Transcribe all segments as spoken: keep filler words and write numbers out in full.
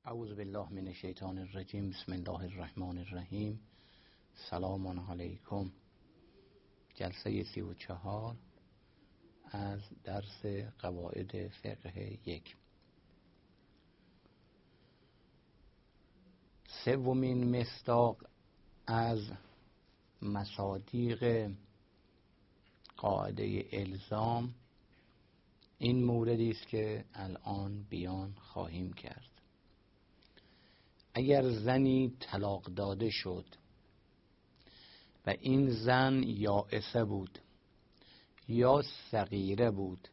اعوذ بالله من الشیطان الرجیم. بسم الله الرحمن الرحیم. سلام علیکم. جلسه سی و چهار از درس قواعد فقه یک. سومین مصداق از مصادیق قاعده الزام این موردی است که الان بیان خواهیم کرد. اگر زنی طلاق داده شد و این زن یائسه بود یا صغیره بود،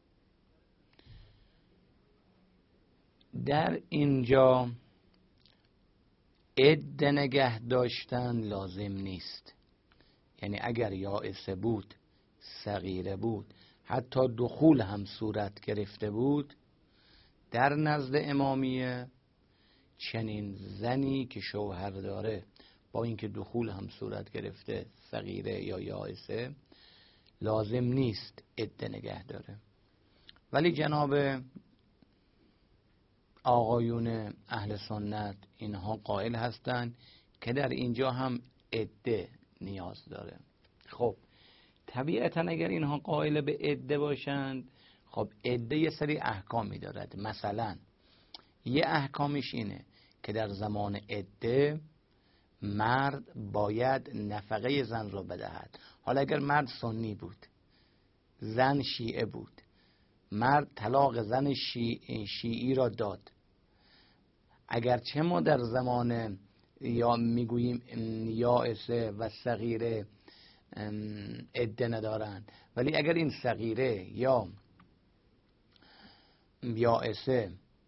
در اینجا عده نگه داشتن لازم نیست. یعنی اگر یائسه بود، صغیره بود، حتی دخول هم صورت گرفته بود، در نزد امامیه چنین زنی که شوهر داره با اینکه دخول هم صورت گرفته، صغیره یا یائسه، لازم نیست عده نگه داره. ولی جناب آقایون اهل سنت اینها قائل هستند که در اینجا هم عده نیاز داره. خب طبیعتا اگر اینها قائل به عده باشند، خب عده یه سری احکامی دارد. مثلا یه احکامش اینه که در زمان عده مرد باید نفقه زن رو بدهد. حالا اگر مرد سنی بود، زن شیعه بود، مرد طلاق زن شیعی, شیعی را داد، اگرچه ما در زمان یا میگوییم یائسه و صغیره عده ندارند، ولی اگر این صغیره یا یائسه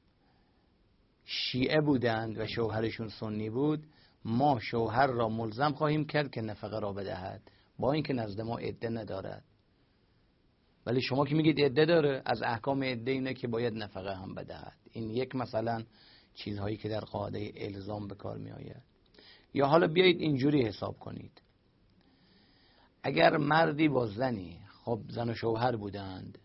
شیعه بودند و شوهرشون سنی بود، ما شوهر را ملزم خواهیم کرد که نفقه را بدهد، با اینکه نزد ما عده ندارد. ولی شما که میگید عده داره، از احکام عده اینه که باید نفقه هم بدهد. این یک مثلا چیزهایی که در قاعده الزام به کار می آید. یا حالا بیایید اینجوری حساب کنید. اگر مردی با زنی، خب زن و شوهر بودند،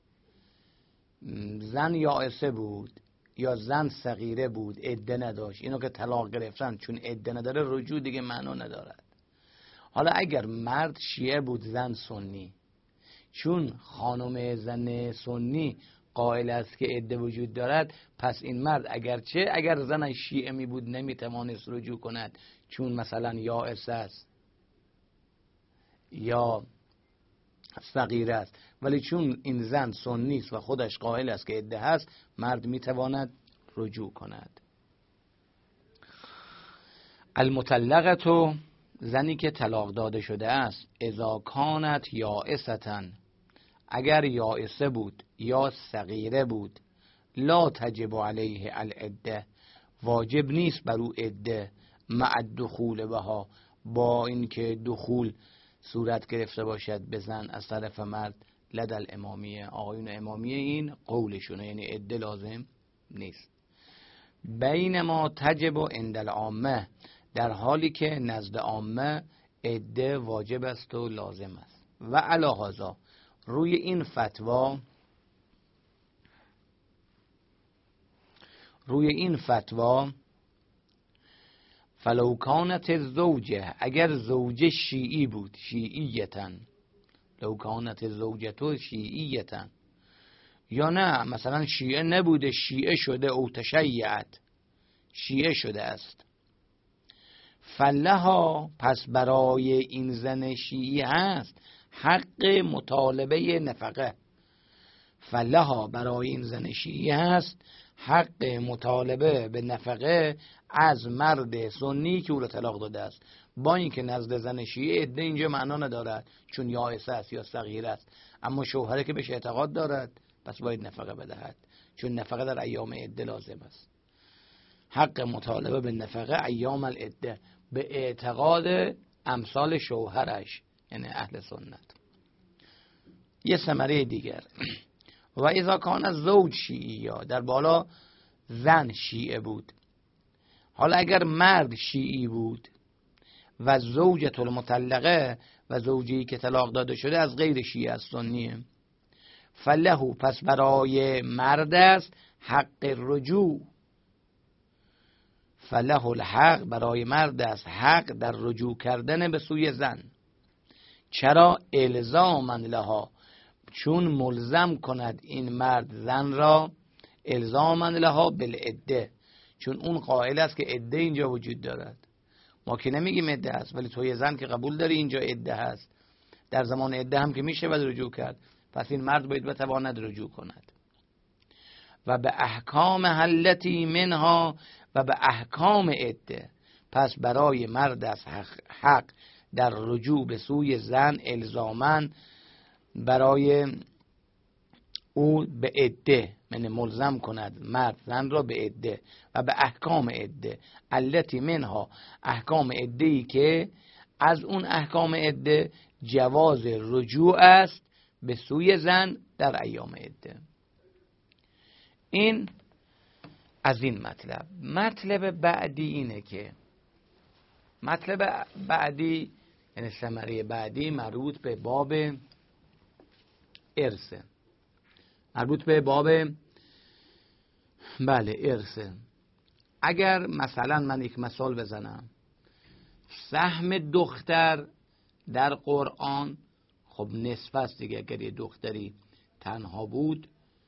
زن یائسه بود یا زن صغیره بود، عده نداشت، اینو که طلاق گرفتن چون عده نداره رجوع دیگه معنا ندارد. حالا اگر مرد شیعه بود، زن سنی، چون خانم زن سنی قائل است که عده وجود دارد، پس این مرد اگرچه اگر زن شیعه می بود نمیتوانست رجوع کند چون مثلا یائسه است یا صغیره است، ولی چون این زن سنی است و خودش قائل است که عده هست، مرد میتواند رجوع کند. المطلقه، زنی که طلاق داده شده است، اذا کانت یائسةً، اگر یائسه بود یا صغیره بود، لا تجب علیه العده، واجب نیست بر او عده، مع الدخول بها، با اینکه دخول صورت گرفته باشد به زن از طرف مرد. لدل امامیه، آقایون امامیه این قولشونه، یعنی عده لازم نیست. بینما تجب عند العامه، در حالی که نزد عامه عده واجب است و لازم است. و علی هذا، روی این فتوا روی این فتوا فلو کانت زوجه، اگر زوجه شیعی بود، شیعیتن، لو کانت زوجتو شیعیتن، یا نه مثلا شیعه نبوده، شیعه شده، او تشیعت، شیعه شده است، فلها، پس برای این زن شیعی هست حق مطالبه نفقه، فلها، برای این زن شیعی هست حق مطالبه به نفقه از مرد سنی که او را طلاق داده است، با اینکه نزد زن شیعه عده اینجا معنا ندارد چون یائسه است یا صغیره است، اما شوهره که بهش اعتقاد دارد پس باید نفقه بدهد، چون نفقه در ایام عده لازم است. حق مطالبه به نفقه ایام العده، به اعتقاد امثال شوهرش، یعنی اهل سنت. یه ثمره دیگر، و اذا کان از زوج شیعی، یا در بالا زن شیعه بود، حالا اگر مرد شیعی بود و زوجت المطلقه، و زوجی که طلاق داده شده از غیر شیعه است، سنیه، فلهو، پس برای مرد است حق رجوع، فله الحق، برای مرد است حق در رجوع کردن به سوی زن. چرا؟ الزاما لها، چون ملزم کند این مرد زن را، الزاما لها بالعده، چون اون قائل است که عده اینجا وجود دارد. ما که نمیگیم عده هست، ولی توی زن که قبول داری اینجا عده هست، در زمان عده هم که میشه باید رجوع کرد، پس این مرد باید بتواند رجوع کند. و به احکام حلتی منها، و به احکام عده، پس برای مرد از حق, حق در رجوع به سوی زن الزاماً برای او به عده، یعنی ملزم کند مرد زن را به عده و به احکام عده. التی منها، احکام عده‌ای که از اون احکام عده جواز رجوع است به سوی زن در ایام عده. این از این مطلب. مطلب بعدی اینه که مطلب بعدی یعنی ثمره بعدی مربوط به باب ارث، مربوط به باب بله ارث. اگر مثلا من یک مثال بزنم، سهم دختر در قرآن خب نصف است دیگه. اگر یه دختری تنها بود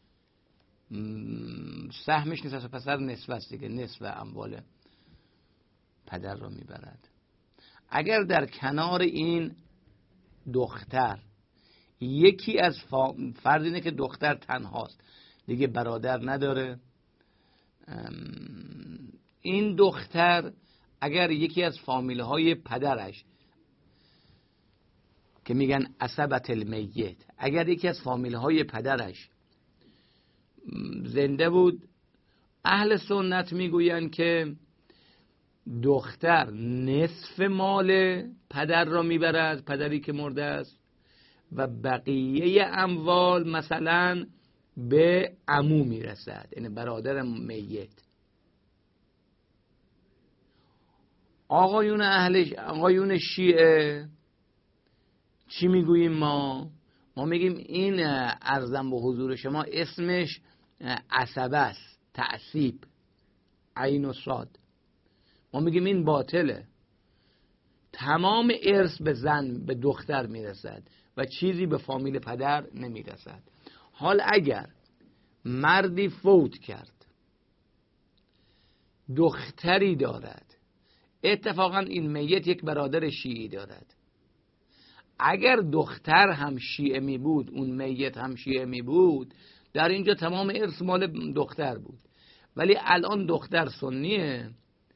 سهمش نصف پسر نصف است دیگه، نصف اموال پدر را میبرد. اگر در کنار این دختر یکی از فرض اینه که دختر تنهاست دیگه، برادر نداره، این دختر اگر یکی از فامیله های پدرش که میگن عصبت المیت، اگر یکی از فامیله های پدرش زنده بود، اهل سنت میگوین که دختر نصف مال پدر را میبرد، پدری که مرده است، و بقیه اموال مثلا به عمو میرسد، یعنی برادر میت. آقایون اهل آقایون شیعه چی میگوییم ما؟ ما میگیم این عرضم به حضور شما اسمش عصبه است، تعصیب، عین و صاد. ما میگیم این باطله. تمام ارث به زن به دختر میرسد و چیزی به فامیل پدر نمیرسد. حال اگر مردی فوت کرد، دختری دارد، اتفاقا این میت یک برادر شیعی دارد، اگر دختر هم شیعه می بود، اون میت هم شیعه می بود، در اینجا تمام ارث مال دختر بود. ولی الان دختر سنیه،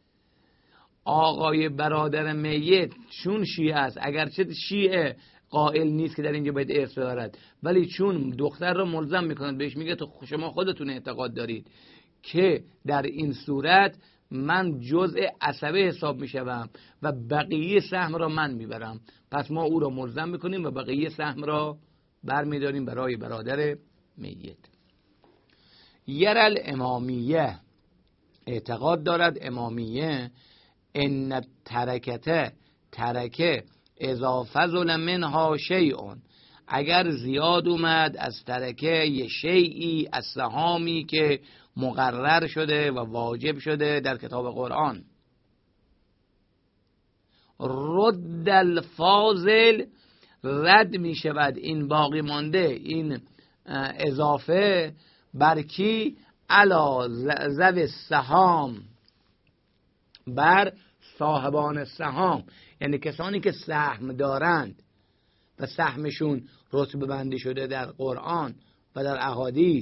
آقای برادر میت چون شیعه است، اگرچه شیعه قائل نیست که در اینجا باید ارث ببرد، ولی چون دختر رو ملزم میکنند، بهش میگه تو شما خودتون اعتقاد دارید که در این صورت من جزء عصبه حساب میشوم و بقیه سهم را من میبرم، پس ما او را ملزم میکنیم و بقیه سهم را برمیداریم برای برادر میت. یرل امامیه، اعتقاد دارد امامیه، ان ترکته، ترکه اذا فضل منها شیئون، اگر زیاد اومد از ترکه یه شیئی از سهامی که مقرر شده و واجب شده در کتاب قرآن، رد الفاضل، رد می شود این باقی مانده، این اضافه بر کی؟ علا ذوی السهام، بر صاحبان سهام، یعنی کسانی که سهم دارند و سهمشون رتبه بندی شده در قرآن و در احادیث.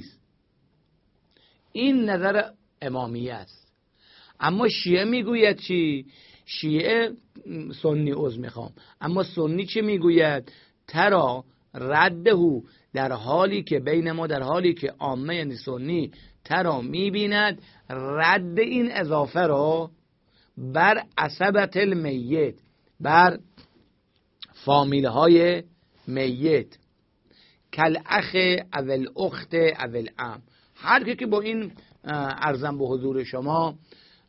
این نظر امامیه است. اما شیعه میگوید چی؟ شیعه سنی عذر میخوام، اما سنی چی میگوید؟ ترا رده، در حالی که بین ما، در حالی که عامه یعنی سنی ترا میبیند رد این اضافه رو بر عصبت المیت، بر فامیل های میت، کل اخ اول اخت اول ام، هر که که با این عرضم به حضور شما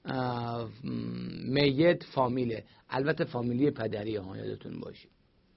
میت فامیله، البته فامیلی پدری ها یادتون باشه.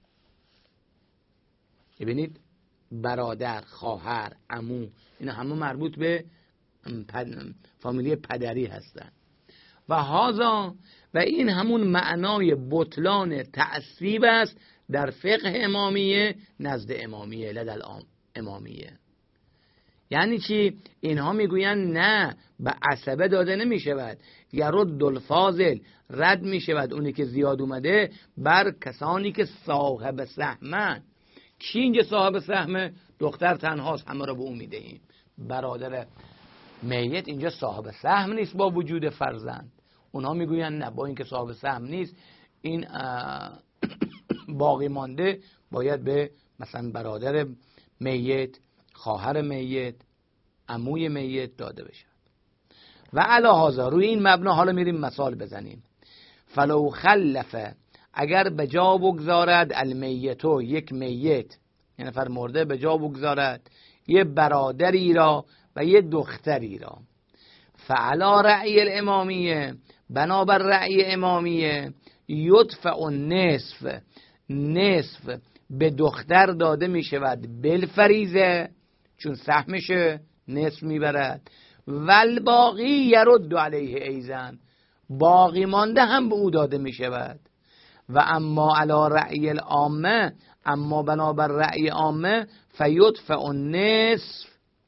ببینید برادر، خواهر، عمو، اینا همه مربوط به فامیلی پدری هستن. و هازا و این همون معنای بطلان تعصیب است در فقه امامیه نزد امامیه لدل امامیه. یعنی چی؟ اینها میگوین نه، به عصبه داده نمی شود، یرد الفاضل، رد می شود اونی که زیاد اومده بر کسانی که صاحب سهمن. کی اینجا صاحب سهمه؟ دختر تنهاست، همه رو به اون میدهیم. برادر میت اینجا صاحب سهم نیست با وجود فرزند. اونها میگوین نه، با اینکه صاحب سهم نیست، این باقی مانده باید به مثلا برادر میت، خواهر میت، عموی میت داده بشه. و علی هذا، روی این مبنا حالا میریم مثال بزنیم. فلو خلفه، اگر به جا بگذارد المیتو، یک میت، یه نفر مرده به جا بگذارد یه برادری را و یه دختری را، فعلا رأی الامامیه، بنابر رأی امامیه، یدفع النصف، نصف به دختر داده می شود بالفریضه، چون سهمشه نصف میبرد، والباقی یرد علیه ایزن، باقی مانده هم به او داده می شود. و اما علی رأی العامه، اما بنابر رأی عامه، فیدفع النصف،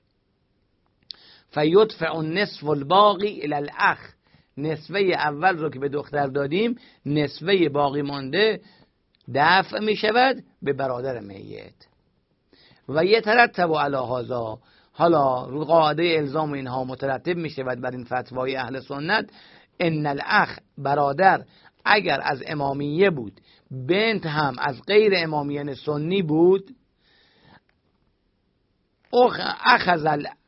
فیدفع النصف الباقی الی الاخ، نصفه اول رو که به دختر دادیم، نصفه باقی مانده دفع می شود به برادر میت. و یترتب علی هذا، حالا رو قاعده الزام اینها مترتب می شود بر این فتوای اهل سنت، ان الاخ، برادر اگر از امامیه بود، بنت هم از غیر امامیان سنی بود، اخذ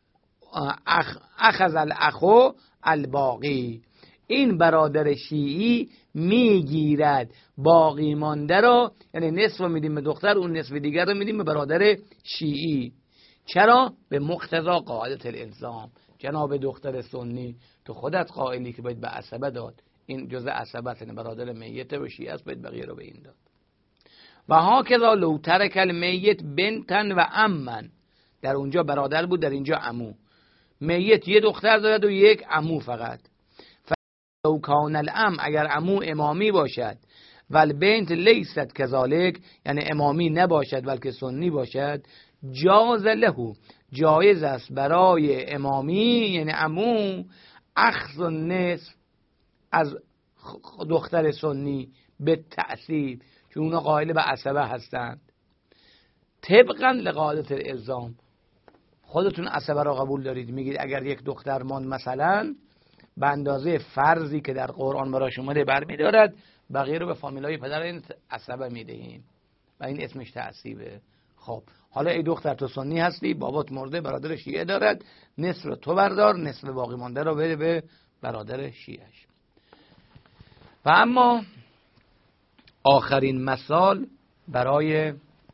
اخذ الاخو الباقی، این برادر شیعی میگیرد باقی مانده رو، یعنی نصف رو میدیم به دختر، اون نصف دیگر رو میدیم به برادر شیعی. چرا؟ به مقتضا قاعده الالزام. جناب دختر سنی، تو خودت قائلی که باید به عصبه داد، این جزء عصبه است، یعنی برادر میت و شیعه است، باید بقیه رو به این داد. و ها کذا لو ترک المیت بنتن و عمن، در اونجا برادر بود، در اینجا عمو. میت یه دختر دارد و یک عمو فقط. فلو کان الام، اگر عمو امامی باشد، والبنت لیست کذالک، یعنی امامی نباشد بلکه سنی باشد، جاز له، جایز است برای امامی یعنی عمو، اخذ النصف، از دختر سنی به تعصیب، چون اونا قائل به عصبه هستند، طبقا لقاعده الالزام. خودتون عصبه را قبول دارید، میگید اگر یک دختر ماند مثلا به اندازه فرضی که در قرآن براش اومده برمیدارد، بقیه رو به فامیلای پدر این عصبه میدهیم و این اسمش تعصیبه. خب حالا ای دختر تو سنی هستی، بابات مرده، برادر شیعه دارد، نصف رو تو بردار، نصف باقی مانده رو بده به برادر شیعهش. و اما آخرین مثال برای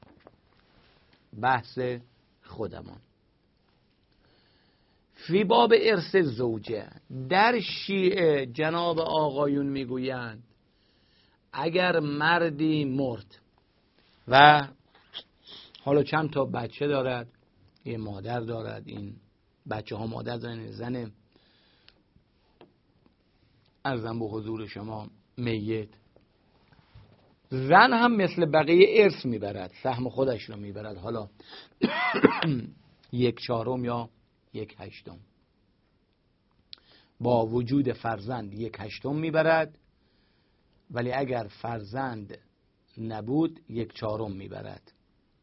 بحث خودمان، فی باب ارث زوجه، در شیعه جناب آقایون میگویند اگر مردی مرد و حالا چند تا بچه دارد، یه مادر دارد، این بچه ها مادر دارن، زن ارزم به حضور شما میت، زن هم مثل بقیه ارث میبرد، سهم خودش رو میبرد، حالا یک چهارم یا یک هشتم، با وجود فرزند یک هشتم میبرد، ولی اگر فرزند نبود یک چهارم میبرد.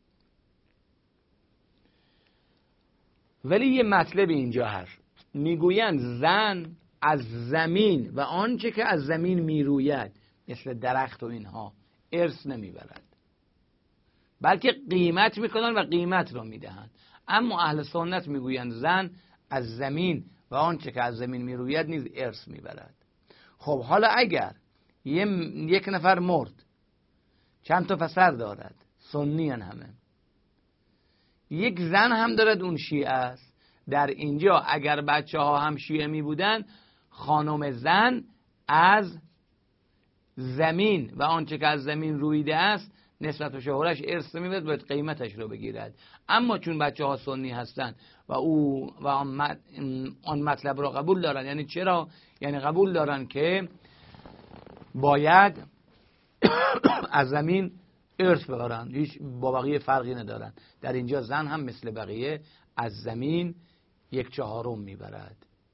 ولی یه مطلب اینجا هست، میگویند زن از زمین و آنچه که از زمین میروید مثل درخت و اینها ارث نمیبرد، بلکه قیمت میکنن و قیمت رو میدهند. اما اهل سنت میگویند زن از زمین و آنچه که از زمین میروید نیز ارث میبرد. خب حالا اگر یک نفر مرد، چند تا پسر دارد، سنی همه، یک زن هم دارد اون شیعه است، در اینجا اگر بچه ها هم شیعه می بودن، خانم زن از زمین و آنچه که از زمین رویده است نسبت و شهرش ارث میبرد باید قیمتش رو بگیرد. اما چون بچه ها سنی هستن و او و آن مطلب رو قبول دارن، یعنی چرا؟ یعنی قبول دارن که باید از زمین ارث ببرن، هیچ با بقیه فرقی ندارن. در اینجا زن هم مثل بقیه از زمین یک چهارم میبرد،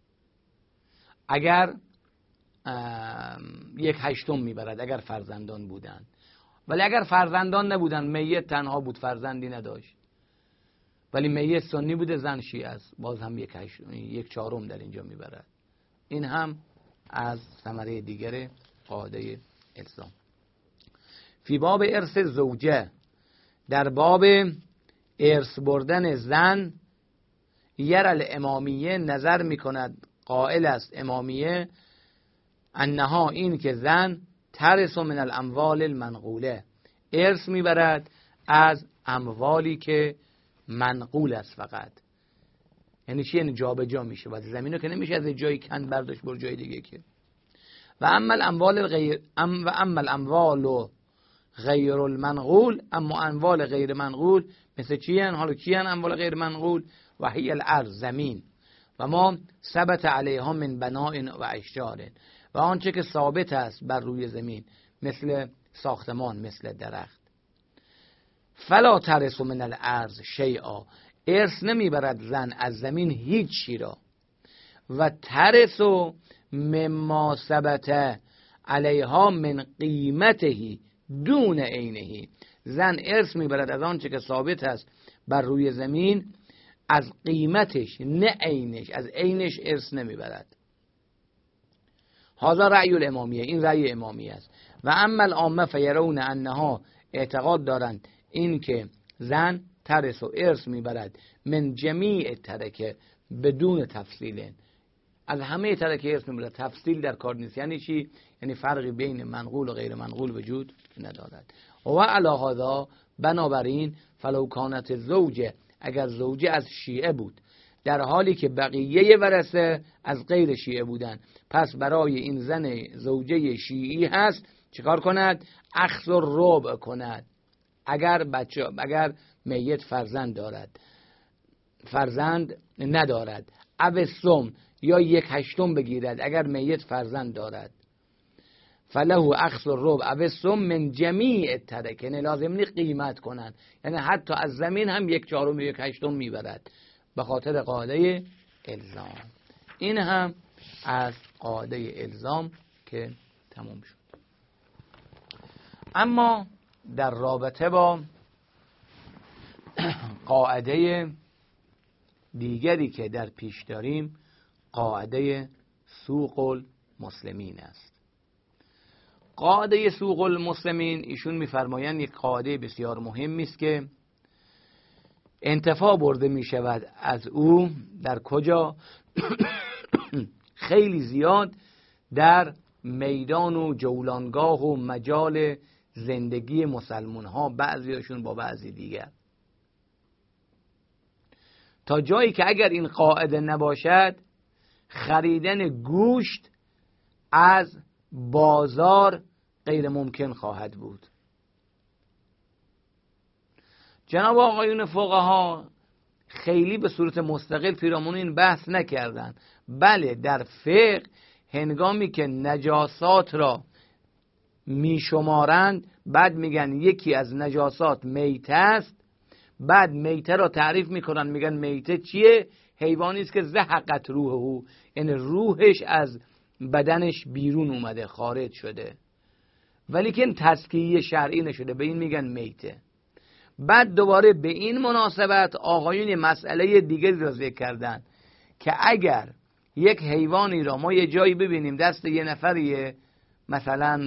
اگر یک هشتم میبرد اگر فرزندان بودن. ولی اگر فرزندان نبودن، میت تنها بود، فرزندی نداشت، ولی میت سنی بوده، زن شیعه است، باز هم یک هشتم، یک چهارم در اینجا میبرد. این هم از ثمره دیگر قاعده الزام. فی باب ارث زوجه، در باب ارث بردن زن، یرال امامیه نظر میکند قائل است امامیه انها این که زن ترث من الاموال المنقوله، ارث میبرد از اموالی که منقول است فقط. یعنی چی؟ یعنی جا به جا میشه، بعد زمینو که نمیشه از جایی کند برداشت بر جای دیگه که. و اما الاموال غیر ام و اما الاموال غیر المنقول، اما اموال غیر منقول مثل چی هن؟ حالا کی هن اموال غیر منقول؟ و هی الارض، زمین، و ما ثبت علیها من بناء و اشجار، و آنچه که ثابت است بر روی زمین مثل ساختمان، مثل درخت. فلا ترث من الارض شیئا، ارث نمیبرد زن از زمین هیچ چی را. و ترث مما ثبت علیها من قیمته دون عینه، زن ارث میبرد از آنچه که ثابت است بر روی زمین از قیمتش، نه عینش، از عینش ارث نمیبرد. هذا رأی الامامیه، این رأی امامیه است. و اما العامه فیرون انها، اعتقاد دارند این که زن ترث و ارث میبرد من جمیع ترکه بدون تفصیل، از همه ترکه ارث میبرد، تفصیل در کار نیست. یعنی چی؟ یعنی فرقی بین منقول و غیر منقول وجود ندارد. و علی هذا، بنابراین فلو کانت زوجه، اگر زوجه از شیعه بود در حالی که بقیه ورثه از غیر شیعه بودن، پس برای این زن زوجه شیعی هست چیکار کند؟ اخذ و ربع کند. اگر بچه اگر میت فرزند دارد، فرزند ندارد، او سم، یا یک هشتم بگیرد اگر میت فرزند دارد. فله اخذ الربع او سم من جمیع ترکه، یعنی لازم نیست قیمت کنن، یعنی حتی از زمین هم یک چهارم یک هشتم میبرد به خاطر قاعده الزام. این هم از قاعده الزام که تموم شد. اما در رابطه با قاعده دیگری که در پیش داریم، قاعده سوق المسلمین است. قاعده سوق المسلمین، ایشون میفرمایند یک قاعده بسیار مهمی است که انتفاع برده می شود از او در کجا؟ خیلی زیاد در میدان و جولانگاه و مجال زندگی مسلمان ها، بعضیشون با بعضی دیگر، تا جایی که اگر این قاعده نباشد خریدن گوشت از بازار غیر ممکن خواهد بود. جناب آقایون فقها خیلی به صورت مستقل پیرامون این بحث نکردن، بله در فقه هنگامی که نجاسات را می شمارند، بعد میگن یکی از نجاسات میته است، بعد میته را تعریف میکنن، میگن میته چیه؟ حیوانی است که زهقت روحه، یعنی روحش از بدنش بیرون اومده، خارج شده، ولی که تزکیه شرعی نشده، به این میگن میته. بعد دوباره به این مناسبت آقایون مسئله دیگری را ذکر کردن که اگر یک حیوانی را ما یه جایی ببینیم دست یه نفریه، مثلا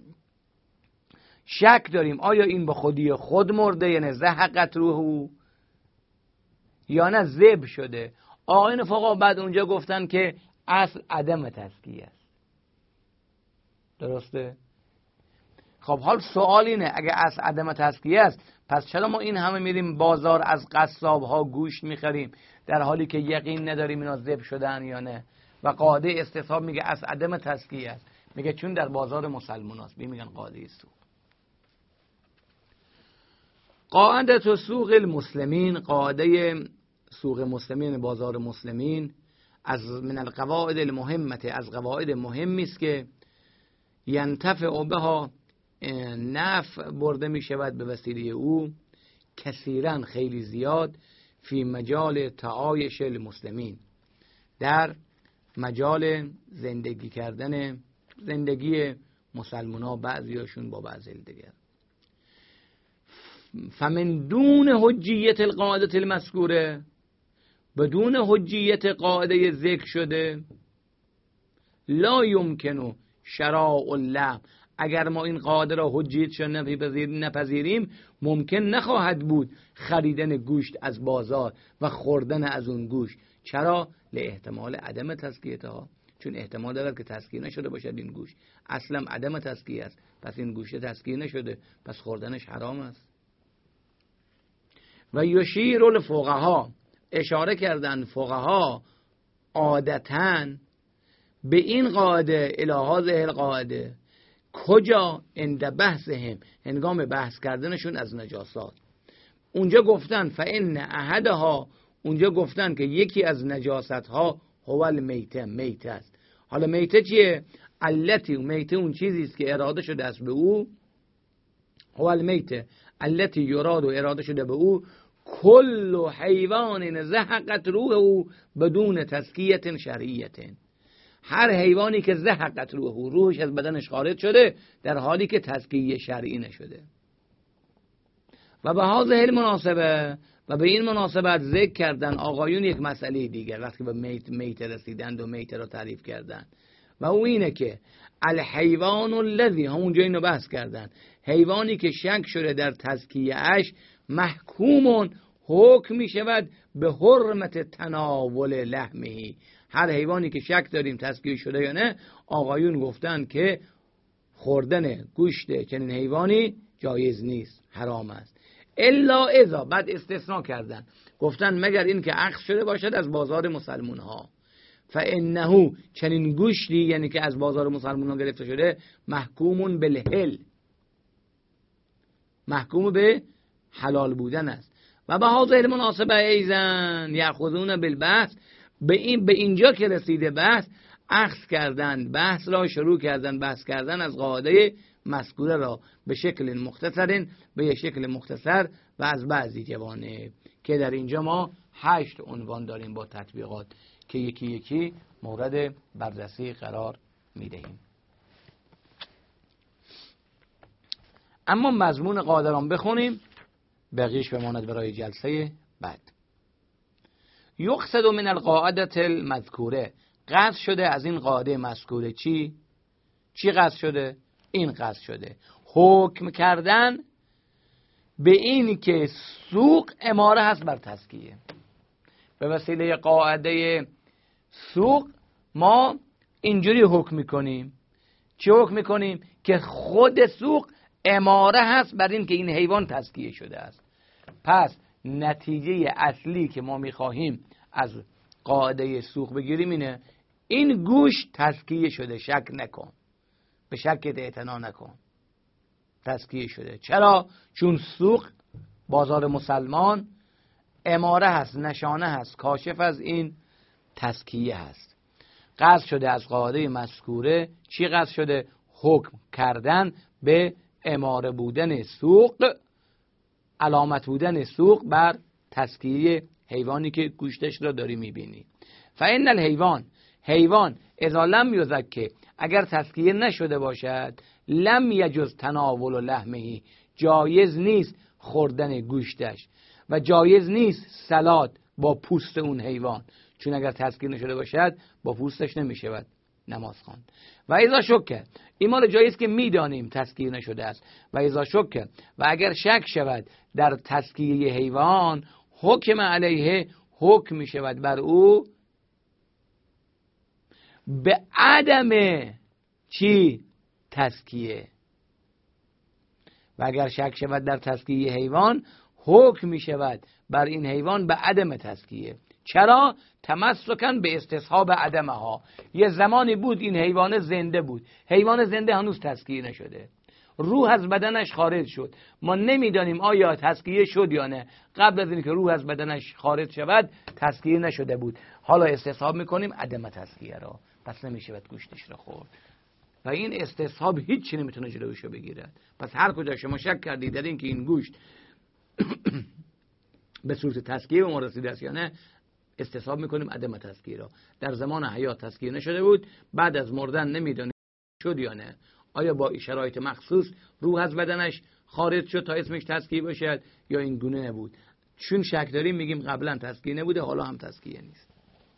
شک داریم آیا این به خودی خود مرده، یعنی زهقت روحو، یا نه ذبح شده، آقایون فقها بعد اونجا گفتن که اصل عدم تزکیه است. درسته؟ خب حال سوال اینه، اگه اصل عدم تزکیه است، پس چرا ما این همه میریم بازار از قصاب ها گوشت میخریم در حالی که یقین نداریم اینا ذبح شدن یا نه؟ و قاعده استصحاب میگه اصل عدم تزکیه است، میگه چون در بازار مسلمان است، میگن قاعده سوق. قاعدت و سوق المسلمین، قاعده سوق مسلمین، بازار مسلمین، از من القواعد المهمه، از قواعد مهمی است که ینتفع بها، نفع برده می شود به وسیله او، کثیرا خیلی زیاد، فی مجال تعایش المسلمین، در مجال زندگی کردن زندگی مسلمان ها، بعضیاشون با بعضی دیگر. فمن دون حجیت القاعده المذکوره، بدون حجیت قاعده ذکر شده، لا یمکنو شراء اللحم، اگر ما این قاعده را حجیتش نپذیریم ممکن نخواهد بود خریدن گوشت از بازار و خوردن از اون گوشت. چرا؟ لاحتمال عدم تزکیتها، چون احتمال دارد که تزکیه نشده باشد این گوشت، اصلا عدم تزکیه است، پس این گوشت تزکیه نشده، پس خوردنش حرام است. و یشیر الفقها، اشاره کردن فقها عادتاً به این قاعده، الهاز القاعده، کجا؟ اند بحثهم، هنگام بحث کردنشون از نجاسات. اونجا گفتن فإن احدها، اونجا گفتن که یکی از نجاست ها هو المیته، میته است. حالا میته چیه؟ التی، میته اون چیزی است که اراده شده است به او، هو المیته التی یراد، و اراده شده به او، کل حیوان زهقت روحه بدون تزکیه شرعیه، هر حیوانی که زهقت روحه، روحش از بدنش خارج شده در حالی که تزکیه شرعی نشده. و به هذه المناسبه، و به این مناسبت ذکر کردن آقایون یک مسئله دیگر وقتی به میت میت رسیدند و میت را تعریف کردن، و او اینه که الحیوان الذی، همونجا اینو بحث کردن، حیوانی که شک شده در تزکیه اش، محکومون، حکم می شود به حرمت تناول لحمه، هر حیوانی که شک داریم تزکیه شده یا نه، آقایون گفتن که خوردن گوشت چنین حیوانی جایز نیست، حرام است. الا اذا، بعد استثناء کردن، گفتن مگر این که اخذ شده باشد از بازار مسلمان ها، فانه، چنین گوشتی یعنی که از بازار مسلمان ها گرفته شده، محکومون بالحل، محکوم به حلال بودن است. و به هذه المناسبه ایزن یاخذون بالبحث، به این به اینجا که رسیده بحث، اخذ کردن بحث را، شروع کردن بحث کردن از قاعده مذکوره را به شکل مختصر، به یک شکل مختصر و از بعضی جوانب، که در اینجا ما هشت عنوان داریم با تطبیقات که یکی یکی مورد بررسی قرار میدهیم. اما مضمون قاعده را بخونیم، بقیش بماند برای جلسه بعد. یقصد من القاعده المذکوره، قصد شده از این قاعده مذکوره چی؟ چی قصد شده؟ این قصد شده حکم کردن به این که سوق اماره هست بر تزکیه. به وسیله قاعده سوق ما اینجوری حکم میکنیم. چی حکم میکنیم؟ که خود سوق اماره هست بر این که این حیوان تزکیه شده است. پس نتیجه اصلی که ما میخواهیم از قاعده سوق بگیریم اینه، این گوشت تزکیه شده، شک نکن، به شکت اعتنا نکن، تزکیه شده. چرا؟ چون سوق، بازار مسلمان، اماره هست، نشانه هست، کاشف از این تزکیه هست. قصد شده از قاعده مذکوره چی قصد شده؟ حکم کردن به اماره بودن سوق، علامت بودن سوق بر تزکیه حیوانی که گوشتش را داری میبینی. فإن الحیوان، حیوان اذا لم یزکه، اگر تزکیه نشده باشد، لم یجوز تناول لحمه، جایز نیست خوردن گوشتش، و جایز نیست سلات با پوست اون حیوان، چون اگر تزکیه نشده باشد با پوستش نمیشود نماز خواند. و اذا شک، این مال جایز که میدانیم تزکیه نشده است. و اذا شک، و اگر شک شود در تزکیه حیوان، حکم علیه، حکم می شود بر او به عدم چی؟ تزکیه. و اگر شک شود در تزکیه حیوان، حکم می شود بر این حیوان به عدم تزکیه. چرا؟ تمسکن به استصحاب عدمها، یه زمانی بود این حیوان زنده بود، حیوان زنده هنوز تزکیه نشده، روح از بدنش خارج شد. ما نمیدانیم آیا تزکیه شد یا نه. قبل از اینکه روح از بدنش خارج شود تزکیه نشده بود. حالا استصحاب میکنیم عدم تزکیه را، پس نمیشه باید گوشتش را خورد. و این استصحاب هیچ چی نمیتونه جلوشو بگیره. پس هر کجا شما شک کردید در این که این گوشت به صورت تزکیه به ما رسیده است یا نه، استصحاب میکنیم عدم تزکیه را. در زمان حیات تزکیه نشده بود، بعد از مردن نمیدونیم شد یا نه. آیا با شرایط مخصوص روح از بدنش خارج شد تا اسمش تزکیه باشد یا این گونه نبود؟ چون شک داریم میگیم قبلا تزکیه نبوده، حالا هم تزکیه نیست.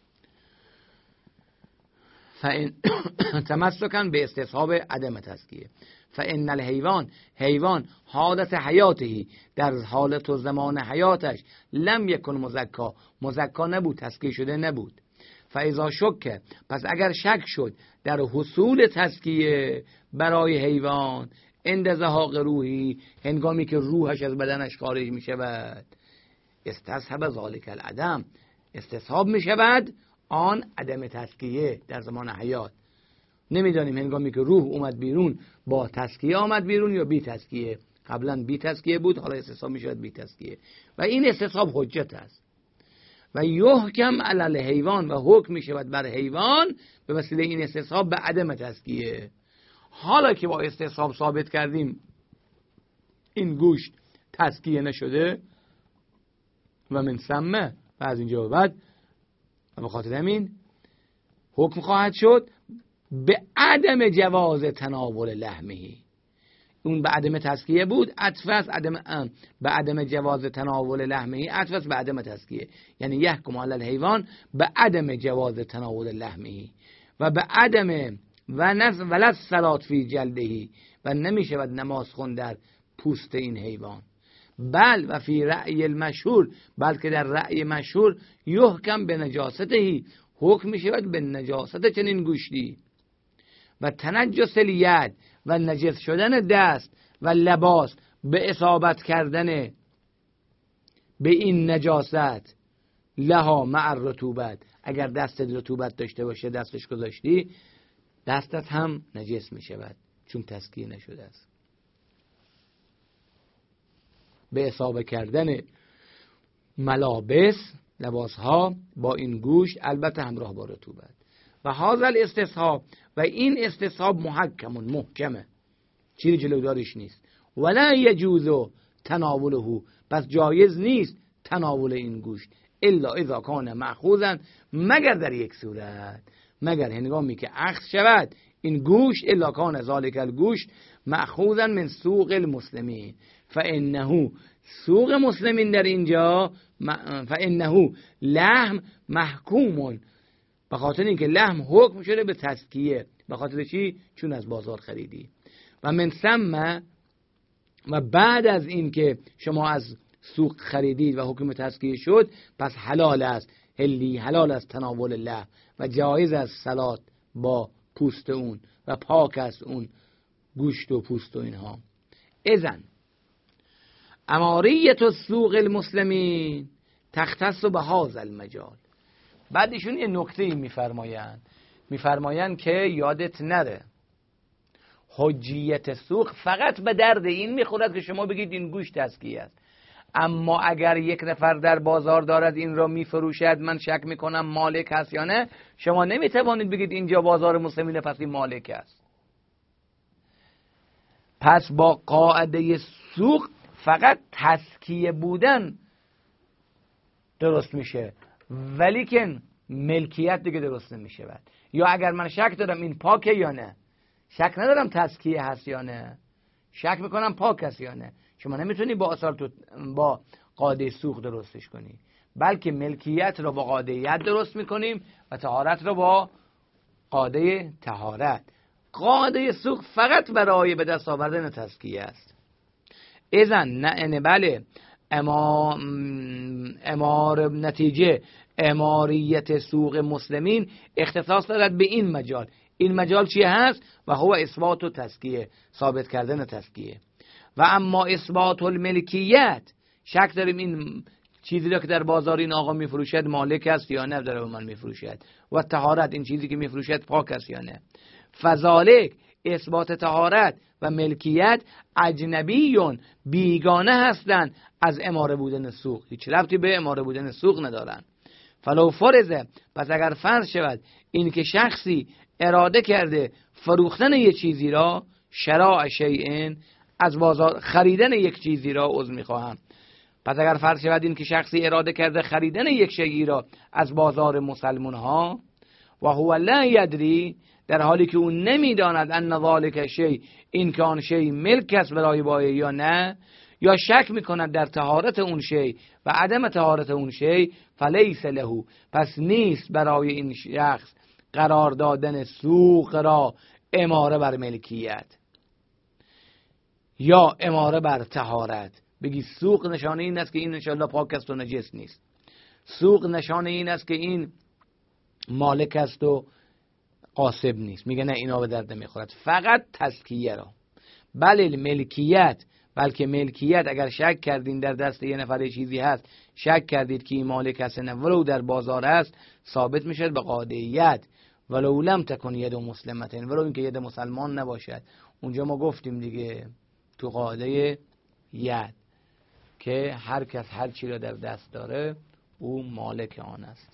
فإن تمسکاً به استصحاب عدم تزکیه. فإن الحیوان، حیوان حالت حیاته، در حالت و زمان حیاتش، لم یکن مزکا، مزکا نبود، تزکیه شده نبود. فاذا شک، پس اگر شک شد در حصول تزکیه برای حیوان، عند ذهاب روحی، هنگامی که روحش از بدنش خارج می شود، استصحب ذالک العدم، استصحاب می شود آن عدم تزکیه در زمان حیات. نمیدانیم هنگامی که روح اومد بیرون با تزکیه آمد بیرون یا بی تزکیه. قبلا بی تزکیه بود، حالا استصحاب می شود بی تزکیه. و این استصحاب حجت است. و یحکم علی الحیوان، و حکم می شود بر حیوان به وسیله این استصحاب به عدم تزکیه. حالا که با استصحاب ثابت کردیم این گوشت تزکیه نشده و من سمه، و از اینجا به بعد و به خاطر همین حکم خواهد شد به عدم جواز تناول لحمهی. اون به عدم تزکیه بود، عطف عدم به عدم جواز تناول لحمهی، عطف به عدم تزکیه. یعنی یحکم علی الحیوان به عدم جواز تناول لحمهی و به عدم و نز ولد صلات فی جلدهی، و نمیشه باید نماز خون در پوست این حیوان. بل و فی رأی المشهور، بلکه در رأی مشهور، یحکم به نجاستهی، حکم میشه باید به نجاست چنین گوشتی. و تنجس الید، و نجس شدن دست و لباس به اصابت کردن به این نجاست، لها مع الرطوبت، اگر دست رطوبت داشته باشه دستش گذاشتی دستت هم نجس می شود چون تزکیه نشده است. به اصابه کردن ملابس، لباس ها با این گوشت، البته همراه با رطوبت. و هذا الاستصحاب، و این استصحاب محکمون، محکمه، چیزی جلودارش نیست. ولا یجوز تناوله، پس جایز نیست تناول این گوشت، الا اذا کان مأخوذا، مگر در یک صورت، مگر هنگامی که اخذ شود این گوشت، الا کان ذالک الگوشت مأخوذا من سوق المسلمین، فانه سوق مسلمین در اینجا، فانه لحم محکومون، به خاطر اینکه لحم حکم شده به تزکیه. به خاطر چی؟ چون از بازار خریدی. و من ثم، و بعد از این که شما از سوق خریدید و حکم تزکیه شد، پس حلال است، حلی حلال است تناول لحم، و جایز است صلات با پوست اون، و پاک است اون گوشت و پوست و اینها. اذن اماریت السوق المسلمین تختص به هذا المجال. بعدشون یه نکته میفرمایند، میفرمایند که یادت نره حجیت سوق فقط به درد این میخورد که شما بگید این گوشت تزکیه است. اما اگر یک نفر در بازار دارد این را میفروشد، من شک میکنم مالک هست یا نه، شما نمیتوانید بگید اینجا بازار مسلمین پس این مالک است. پس با قاعده سوق فقط تزکیه بودن درست میشه، ولی که ملکیت دیگه درست نمیشه. بعد یا اگر من شک دارم این پاکه یا نه، شک ندارم تزکیه هست یا نه، شک میکنم پاک هست یا نه، شما نمیتونی با اصال تو با قاعده سوق درستش کنی، بلکه ملکیت رو با قاعده ید درست میکنیم و طهارت رو با قاعده طهارت. قاعده سوق فقط برای به دست آوردن تزکیه است. اذن نه بله اما امار نتیجه اماریت سوق مسلمین اختصاص دارد به این مجال. این مجال چی هست؟ و هو اثبات و تزکیه، ثابت کردن تزکیه. و اما اثبات الملکیت، شک داریم این چیزی را که در بازار این آقا میفروشد مالک است یا نه داره به من میفروشد، و طهارت این چیزی که میفروشد پاک است یا نه. فذالک، اثبات طهارت و ملکیت اجنبیون بیگانه هستند از اماره بودن سوق، هیچ ربطی به اماره بودن سوق ندارن. فلو فرضه، پس اگر فرض شود این که شخصی اراده کرده فروختن یک چیزی را، شراء شیئین، از بازار خریدن یک چیزی را، عذر میخواهم، پس اگر فرض شود این که شخصی اراده کرده خریدن یک شیئی را از بازار مسلمان ها، و هو لا یدری، در حالی که اون نمیداند ان ذالک شیء، این که آن شیء ملک است برای بایع یا نه، یا شک میکند در طهارت اون شیء و عدم طهارت اون شیء، فلیس له، پس نیست برای این شخص قرار دادن سوق را اماره بر ملکیت یا اماره بر طهارت. بگی سوق نشانه این است که این انشاءالله پاک است و نجس نیست، سوق نشانه این است که این مالک است و قاصب نیست. میگه نه، اینا به درد نمیخورد، فقط تزکیه را. بله ملکیت، بلکه ملکیت اگر شک کردین در دست یه نفر چیزی هست، شک کردید که این مالک هست نه، ولو در بازار است، ثابت میشه به قاطعیت. ولو لم تکن ید مسلمتین، ولو اینکه ید مسلمان نباشد. اونجا ما گفتیم دیگه تو قاعده ید که هر کس هر چی را در دست داره او مالک آن است.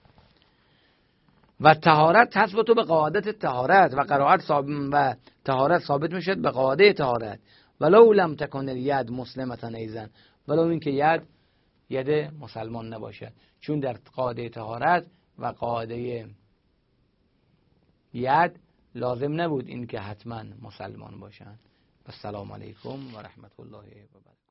و طهارت تثبت به قاعده طهارت، و قرائت ثابت و طهارت ثابت میشد به قاعده طهارت. ولو لم تکن الید مسلمتن ایزن، ولو اینکه ید ید مسلمان نباشد، چون در قاعده طهارت و قاعده ید لازم نبود این که حتما مسلمان باشند. السلام علیکم و رحمت الله و برکاته.